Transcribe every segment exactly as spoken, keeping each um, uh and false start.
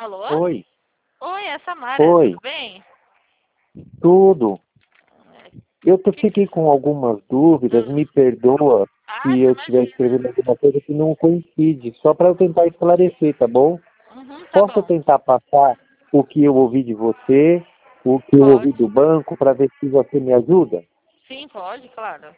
Alô? Oi, Oi, é a Samara, oi, tudo bem? tudo. Eu tô- Que que- fiquei com algumas dúvidas, Hum. me perdoa Ah, se não eu estiver imagina. escrevendo alguma coisa que não coincide, só para eu tentar esclarecer, tá bom? Uhum, tá Posso bom. tentar passar o que eu ouvi de você, o que eu ouvi Pode. do banco, para ver se você me ajuda? Sim, pode, claro.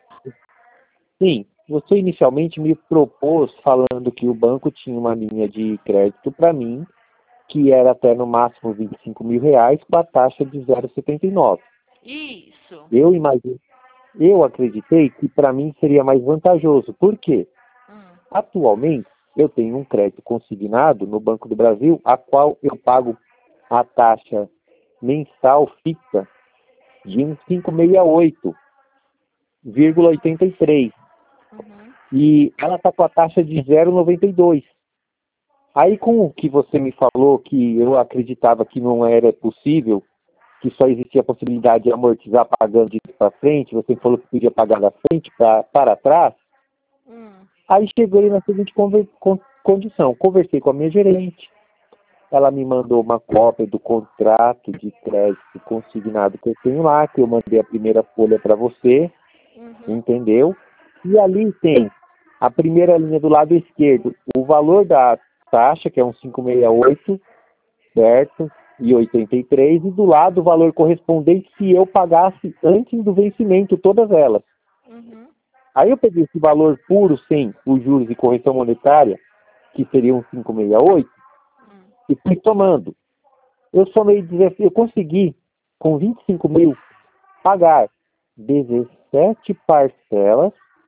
Sim, você inicialmente me propôs falando que o banco tinha uma linha de crédito para mim, que era até no máximo vinte e cinco mil reais, com a taxa de zero vírgula setenta e nove. Isso. Eu imagino, eu acreditei que para mim seria mais vantajoso. Por quê? Hum. Atualmente, eu tenho um crédito consignado no Banco do Brasil, a qual eu pago a taxa mensal fixa de quinhentos e sessenta e oito vírgula oitenta e três. Uhum. E ela está com a taxa de zero vírgula noventa e dois. Aí, com o que você me falou, que eu acreditava que não era possível, que só existia a possibilidade de amortizar pagando de para frente, você falou que podia pagar da frente pra, para trás. Hum. Aí cheguei na seguinte conver- con- condição, conversei com a minha gerente, ela me mandou uma cópia do contrato de crédito consignado que eu tenho lá, que eu mandei a primeira folha para você, Uhum. entendeu? E ali tem a primeira linha do lado esquerdo, o valor da taxa, que é um quinhentos e sessenta e oito, certo? E oitenta e três, e do lado o valor correspondente se eu pagasse antes do vencimento todas elas. Uhum. Aí eu peguei esse valor puro sem os juros e correção monetária, que seria um quinhentos e sessenta e oito, Hum. e fui tomando. Eu somei dezessete, eu consegui, com vinte e cinco mil, pagar dezessete parcelas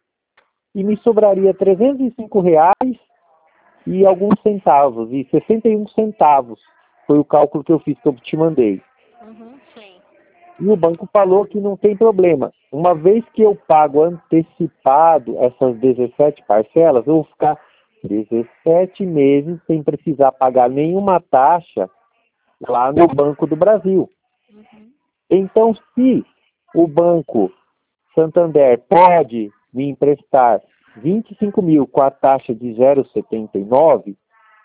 e me sobraria trezentos e cinco reais e alguns centavos, e sessenta e um centavos. Foi o cálculo que eu fiz, que eu te mandei. Uhum. Sim. E o banco falou que não tem problema. Uma vez que eu pago antecipado essas dezessete parcelas, eu vou ficar dezessete meses sem precisar pagar nenhuma taxa lá no Banco do Brasil. Uhum. Então, se o Banco Santander pode me emprestar vinte e cinco mil com a taxa de zero vírgula setenta e nove,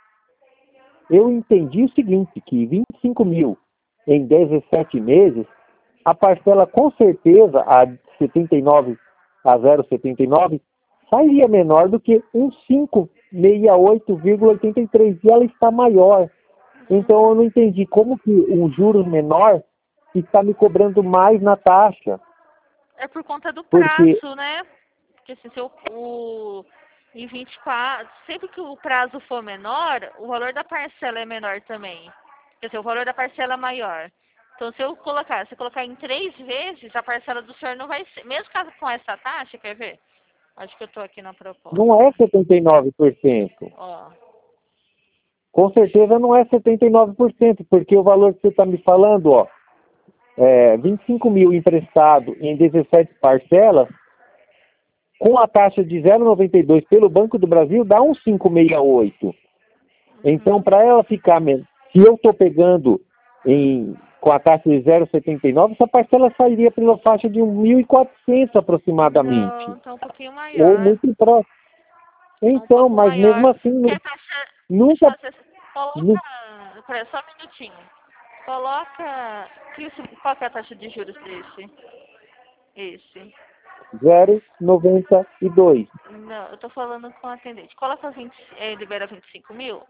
eu entendi o seguinte, que vinte e cinco mil em dezessete meses, a parcela com certeza, a setenta e nove, a zero vírgula setenta e nove, sairia menor do que um quinhentos e sessenta e oito vírgula oitenta e três, e ela está maior. Então eu não entendi como que um juros menor está me cobrando mais na taxa, É por conta do porque prazo, né? Porque assim, se eu, o, em vinte e quatro, sempre que o prazo for menor, o valor da parcela é menor também. Quer dizer, o valor da parcela é maior. Então, se eu colocar, se eu colocar em três vezes, a parcela do senhor não vai ser, mesmo caso com essa taxa, quer ver? Acho que eu estou aqui na proposta. não é setenta e nove por cento. Ó, Com certeza não é setenta e nove por cento, porque o valor que você está me falando, ó, é vinte e cinco mil emprestado em dezessete parcelas, com a taxa de zero vírgula noventa e dois pelo Banco do Brasil, dá um quinhentos e sessenta e oito. Então, uhum. para ela ficar menos, se eu estou pegando em, com a taxa de zero vírgula setenta e nove, essa parcela sairia pela faixa de mil e quatrocentos Não, aproximadamente, tá um pouquinho ou maior. muito próximo. Tá um Então, pouco mas maior. mesmo assim, Porque nu- a taxa, deixa nunca, eu fazer, coloca, nu- peraí, só um minutinho. Coloca, qual que é a taxa de juros desse? Esse. zero vírgula noventa e dois. Não, eu tô falando com a atendente. Coloca vinte, é, libera vinte e cinco mil.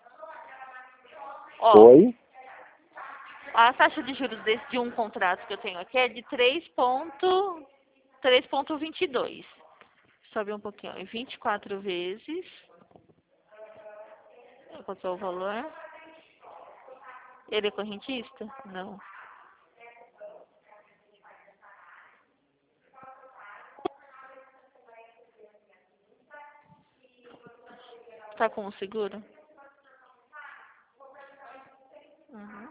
Ó, Oi? a taxa de juros desse, de um contrato que eu tenho aqui é de três ponto vinte e dois. Sobe um pouquinho. Em vinte e quatro vezes. Qual que é o valor? Ele é correntista? Não. Tá com o seguro? Uhum.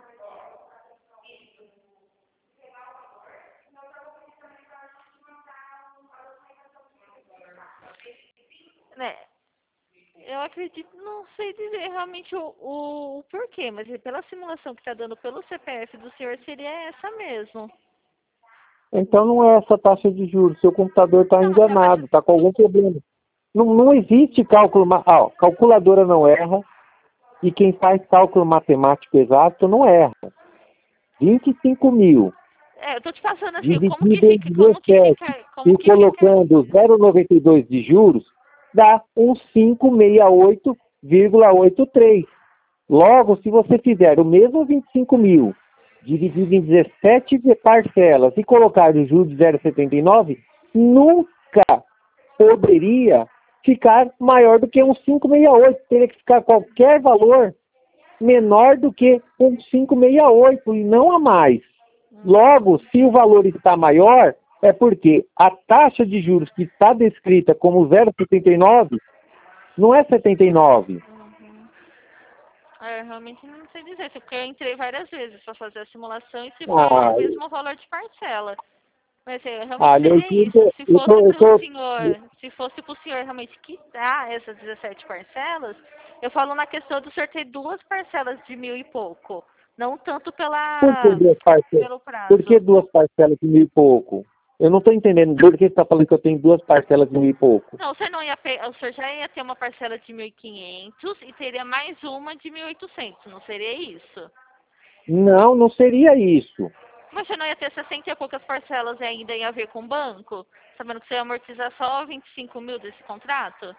Né? Eu acredito, não sei dizer realmente o, o, o porquê, mas pela simulação que está dando pelo C P F do senhor, seria essa mesmo. Então não é essa taxa de juros. Seu computador está Não, você pode. enganado, está com algum problema. Não, não existe cálculo. ma- Ah, ó, calculadora não erra, E quem faz cálculo matemático exato não erra. vinte e cinco mil É, eu tô te passando assim, como que dividido em fica, como que dezessete fica, como e que fica. colocando zero vírgula noventa e dois de juros, dá um quinhentos e sessenta e oito vírgula oitenta e três. Logo, se você fizer o mesmo vinte e cinco mil dividido em dezessete parcelas e colocar o juros de zero vírgula setenta e nove, nunca poderia ficar maior do que um quinhentos e sessenta e oito. Teria que ficar qualquer valor menor do que um quinhentos e sessenta e oito e não a mais. Logo, se o valor está maior, é porque a taxa de juros que está descrita como zero vírgula setenta e nove não é setenta e nove. Uhum. É, realmente não sei dizer, porque eu entrei várias vezes para fazer a simulação e se foi Ah, o mesmo valor de parcela. Mas é, realmente ah, seria Leozinho, isso. Se eu fosse tô, eu para o tô, senhor, se fosse para o senhor realmente quitar essas dezessete parcelas, eu falo na questão do senhor ter duas parcelas de mil e pouco, não tanto por que pela, duas parcelas? pelo Por que prazo. duas parcelas de mil e pouco? Eu não estou entendendo. Por que você está falando que eu tenho duas parcelas de mil e pouco? Não, o senhor, não ia, pe- o senhor já ia ter uma parcela de mil e quinhentos e teria mais uma de mil e oitocentos, não seria isso? Não, não seria isso. Mas você não ia ter sessenta e poucas parcelas e ainda ia ver com o banco? Sabendo que você ia amortizar só vinte e cinco mil desse contrato?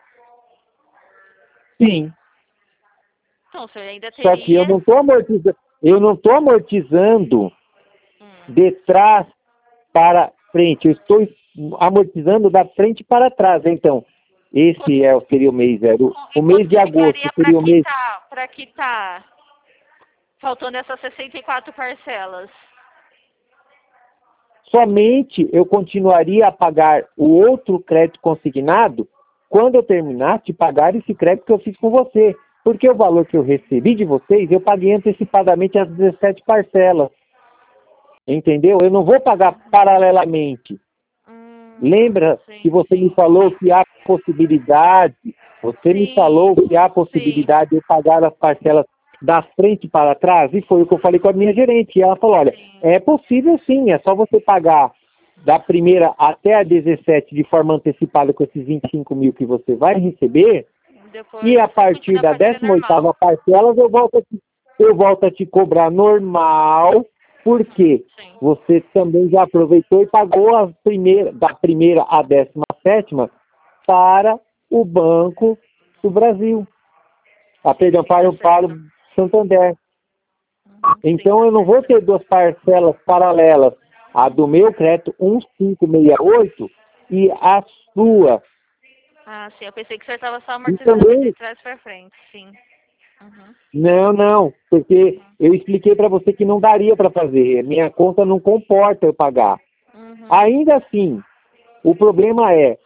Sim. Então, o senhor ainda Só que eu teria... não estou amortizando, eu não estou amortizando Hum. de trás para frente. Eu estou amortizando da frente para trás. Então, esse é, seria o mês zero. E O mês quanto de que agosto ficaria para seria o mês. quitar, para quitar, faltando essas sessenta e quatro parcelas? Somente eu continuaria a pagar o outro crédito consignado quando eu terminar de pagar esse crédito que eu fiz com você. Porque o valor que eu recebi de vocês, eu paguei antecipadamente as dezessete parcelas. Entendeu? Eu não vou pagar paralelamente. Hum, Lembra que sim, você me sim, falou sim. que há possibilidade, você me falou Sim, que há sim. possibilidade de eu pagar as parcelas da frente para trás? E foi o que eu falei com a minha gerente. E ela falou, olha, Sim. é possível sim, é só você pagar da primeira até a dezessete de forma antecipada com esses vinte e cinco mil que você vai receber, e Depois a você partir continua da pagando décima oitava normal. parcela eu volto a te, eu volto a te cobrar normal, Uhum, porque sim. você também já aproveitou e pagou a primeira, da primeira à décima sétima para o Banco do Brasil. Ah, perdão, Sim, para, tá o- para certo. o Santander. Uhum, sim, Então tá eu não vou certo. ter duas parcelas paralelas, a do meu crédito um cinco seis oito e a sua. Ah, sim, eu pensei que o senhor estava só E amortizando de também trás para frente, sim. Uhum, não, não, porque eu expliquei para você que não daria para fazer. Minha conta não comporta eu pagar. uhum. Ainda assim, o problema é,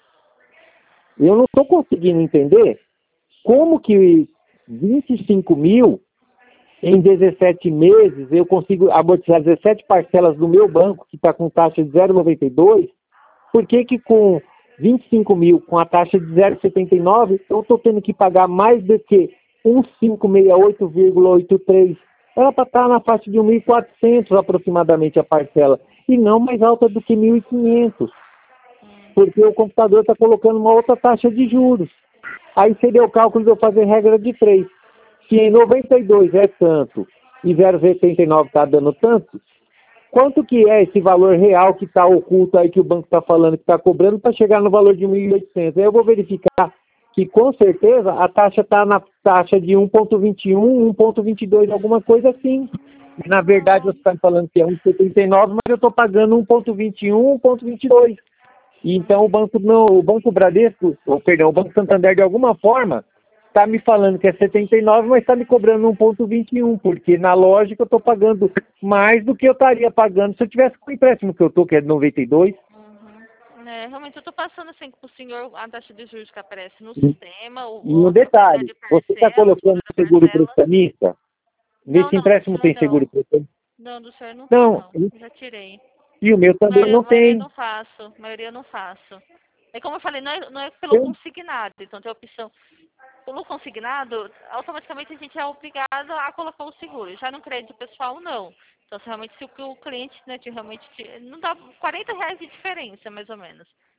eu não estou conseguindo entender como que vinte e cinco mil em dezessete meses eu consigo amortizar dezessete parcelas do meu banco, que está com taxa de zero vírgula noventa e dois, por que que com vinte e cinco mil, com a taxa de zero vírgula setenta e nove, eu estou tendo que pagar mais do que um quinhentos e sessenta e oito vírgula oitenta e três? Era para estar na faixa de mil e quatrocentos aproximadamente a parcela, e não mais alta do que mil e quinhentos, porque o computador está colocando uma outra taxa de juros. Aí seria o cálculo de eu fazer regra de três. Se em noventa e dois é tanto e zero vírgula setenta e nove está dando tanto, quanto que é esse valor real que está oculto aí que o banco está falando que está cobrando para chegar no valor de mil e oitocentos? Aí eu vou verificar que com certeza a taxa está na taxa de um vírgula vinte e um, um vírgula vinte e dois, alguma coisa assim. E, na verdade você Não. está me falando que é um vírgula setenta e nove, mas eu estou pagando um vírgula vinte e um, um vírgula vinte e dois. E então o banco não, o Banco Bradesco, ou perdão, o Banco Santander de alguma forma está me falando que é setenta e nove, mas está me cobrando um vírgula vinte e um, porque na lógica eu estou pagando mais do que eu estaria pagando se eu tivesse com o empréstimo que eu estou, que é de noventa e dois. Uhum. É, realmente eu estou passando assim para o senhor a taxa de juros que aparece no E, sistema, e o, um a quantidade detalhe, de você está parcelas, o colocando valor da seguro parcela. prestamista? Não, Nesse não, do empréstimo senhor tem seguro não. prestamista? Não, do senhor não tem Não, não. Já tirei. e o meu A também maioria, a não maioria eu tem. não faço. A maioria eu não faço. É como eu falei, não é, não é pelo Tem. consignado. Então tem a opção. Pelo consignado, automaticamente a gente é obrigado a colocar o seguro. Já no crédito pessoal, não. Então, se realmente, se o, o cliente, né, te, realmente, te, não dá quarenta reais de diferença, mais ou menos.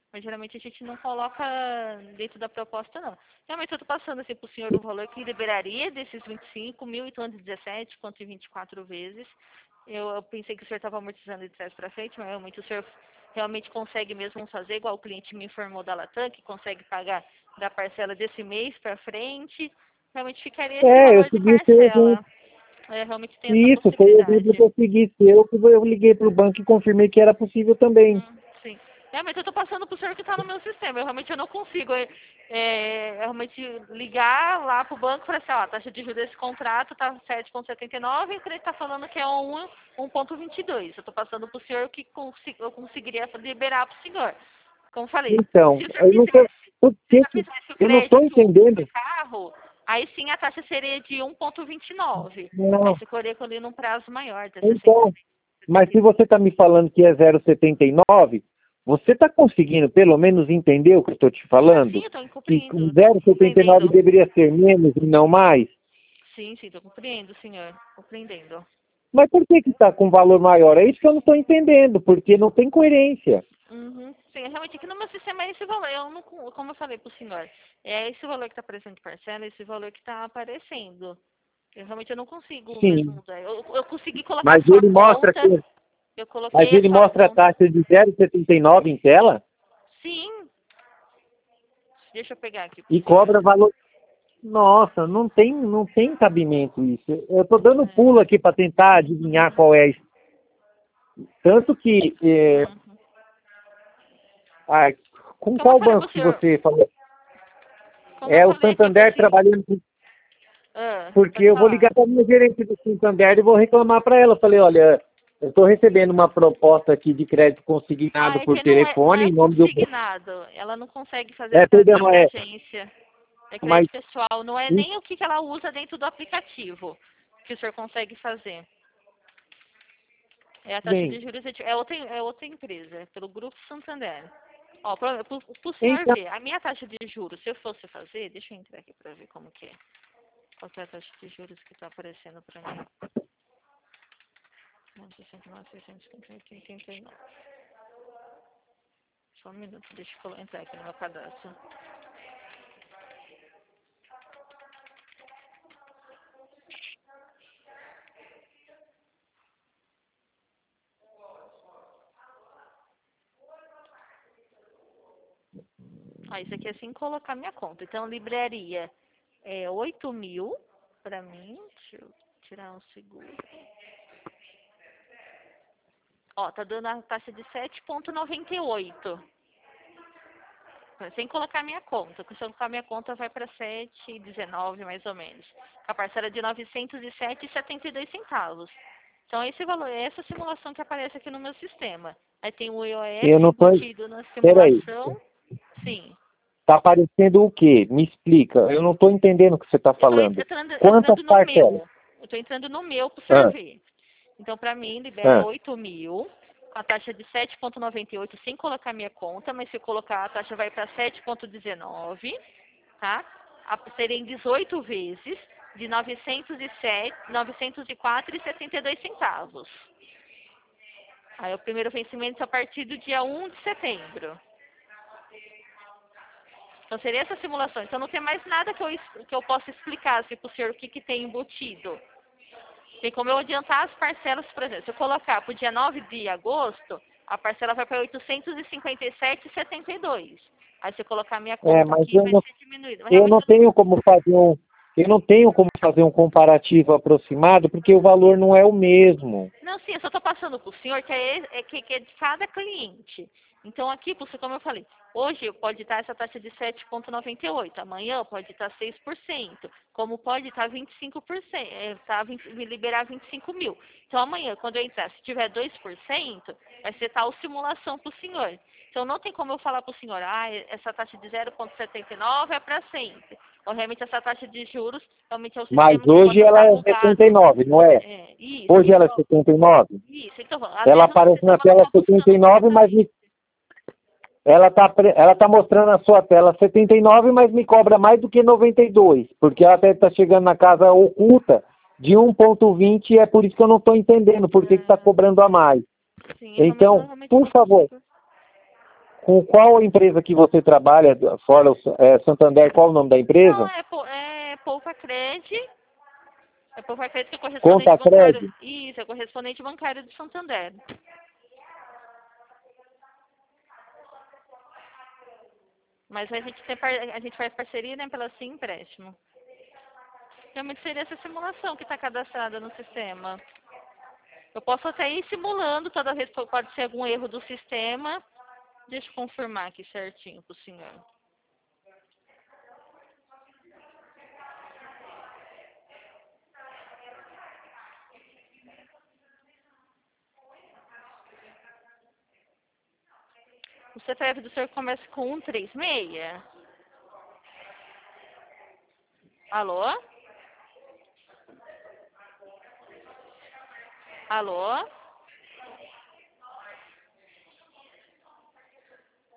Mas geralmente a gente não coloca dentro da proposta, não. Realmente eu estou passando assim para o senhor o valor que liberaria desses vinte e cinco mil e tanto dezessete, quanto em vinte e quatro vezes. Eu, eu pensei que o senhor estava amortizando de trás para frente, mas realmente o senhor realmente consegue mesmo fazer, igual o cliente me informou da Latam, que consegue pagar da parcela desse mês para frente. Realmente ficaria esse É, eu valor de segui o seu parcela. exemplo. É, realmente tem essa Isso, foi o exemplo que possibilidade. eu segui seu, que eu liguei para o banco e confirmei que era possível também. Hum, sim. Realmente eu estou passando para o senhor que está no meu sistema. Eu realmente eu não consigo é, é, realmente ligar lá para o banco e falar assim, ó, a taxa de juros desse contrato está sete vírgula setenta e nove e o cliente está falando que é um, um vírgula vinte e dois. Eu estou passando para o senhor que consi eu conseguiria liberar para o senhor. Como falei, Então, se o senhor eu não tô, fizesse, por se o que senhor que- fizesse o eu não estou crédito entendendo. do carro, aí sim a taxa seria de um vírgula vinte e nove. Aí Não, você correria ali num prazo maior, de sessenta então, mas se você está me falando que é zero vírgula setenta e nove, você está conseguindo pelo menos entender o que eu estou te Ah, sim, falando? eu estou Que compreendendo, com estou zero vírgula setenta e nove compreendendo. deveria ser menos e não mais? Sim, sim, estou compreendendo, senhor. Compreendendo. Mas por que que está com valor maior? É isso que eu não estou entendendo, porque não tem coerência. Uhum. Sim, realmente aqui no meu sistema é esse valor. Eu não, como eu falei para o senhor, é esse valor que está aparecendo de parcela, é esse valor que está aparecendo. Eu realmente eu não consigo mesmo Sim, mudar. Eu, eu consegui colocar a mas sua ele mostra conta, que, eu mas coloquei a ele sua mostra a conta. taxa de zero vírgula setenta e nove em tela Sim, deixa eu pegar aqui para e o senhor. cobra valor. Nossa, não tem, não tem cabimento isso. Eu estou dando É. pulo aqui para tentar adivinhar Uhum. qual é. Tanto que, é, Uhum. ah, com Como eu qual falei para banco o que senhor, você falou? como eu É o falei aqui para o Santander senhor. trabalhando, com- Ah, porque pode eu vou falar. ligar para a minha gerente do Santander e vou reclamar para ela. Eu falei, olha, eu estou recebendo uma proposta aqui de crédito Ah, consignado é por que não é, não telefone é em nome do... consignado. Ela não consegue fazer É, através perdão, da é, agência. É mas... crédito pessoal. Não é nem o que que ela usa dentro do aplicativo que o senhor consegue fazer. É a taxa de Bem, juros é, de- é outra, é outra empresa, é pelo Grupo Santander. Ó, para o senhor então, ver, a minha taxa de juros, se eu fosse fazer, deixa eu entrar aqui para ver como que é. Qual que é a taxa de juros que está aparecendo para mim? sessenta e nove, seiscentos e oitenta e nove. Só um minuto, deixa eu entrar aqui no meu cadastro. Ah, isso aqui é sem colocar minha conta. Então, livraria é oito mil para mim. Deixa eu tirar um seguro. Ó, tá dando a taxa de sete vírgula noventa e oito. Sem colocar minha conta. Se eu colocar minha conta, vai para sete vírgula dezenove, mais ou menos. Com a parcela de novecentos e sete vírgula setenta e dois centavos. Então, esse valor, é essa simulação que aparece aqui no meu sistema. Aí tem o eu I O F não estou... embutido na Peraí, simulação. Sim. está aparecendo o quê? Me explica. Eu não estou entendendo o que você está Eu estou falando. entrando, Quantas entrando no parcelas? meu. Eu estou entrando no meu para o senhor Ah, ver. Então, para mim, libera ah. oito mil, com a taxa de sete vírgula noventa e oito, sem colocar minha conta, mas se eu colocar, a taxa vai para sete vírgula dezenove, tá? A, serem dezoito vezes, de novecentos e sete, novecentos e quatro vírgula setenta e dois centavos. Aí, o primeiro vencimento é a partir do dia um de setembro. Então, seria essa simulação. Então, não tem mais nada que eu, es- que eu possa explicar assim, para o senhor o que, que tem embutido. Tem como eu adiantar as parcelas, por exemplo, se eu colocar para o dia nove de agosto, a parcela vai para oitocentos e cinquenta e sete vírgula setenta e dois. Aí se eu colocar a minha É, conta mas aqui, eu vai não, ser diminuído. Mas eu realmente não eu não... tenho como fazer um, eu não tenho como fazer um comparativo aproximado porque o valor não é o mesmo. Não, sim, eu só estou passando para o senhor que é, é que, que é de cada cliente. Então aqui, por- como eu falei, hoje pode estar essa taxa de sete vírgula noventa e oito, amanhã pode estar seis por cento, como pode estar vinte e cinco por cento, é, tá, vinte, liberar vinte e cinco mil. Então amanhã, quando eu entrar, se tiver dois por cento, vai ser tal simulação para o senhor. Então não tem como eu falar para o senhor, ah, essa taxa de zero vírgula setenta e nove é para sempre. Ou realmente essa taxa de juros, realmente é o Mas sistema que pode hoje ela estar é setenta e bugado. nove, não é? É, isso, Hoje ela é isso. setenta e nove. Isso, então, às Ela vezes o meu aparece na sistema não tela está setenta buscando e nove, mas corretamente. me, ela está ela tá mostrando na sua tela setenta e nove, mas me cobra mais do que noventa e dois, porque ela até está chegando na casa oculta de um ponto vinte e é por isso que eu não estou entendendo por que está Ah, cobrando a mais. sim, realmente eu Então, realmente por não favor, consigo. Com qual empresa que você trabalha, fora o é, Santander, qual o nome da empresa? Não, é, pou- é Poupa Cred. É Poupa Cred que é correspondente Conta bancário. Cred? Isso, é correspondente bancário do Santander. Mas a gente, tem par- a gente faz parceria, né, pela Sim Empréstimo. Realmente seria essa simulação que está cadastrada no sistema. Eu posso até ir simulando toda vez que pode ser algum erro do sistema. Deixa eu confirmar aqui certinho para o senhor. O C P F do senhor começa com cento e trinta e seis? Alô? Alô?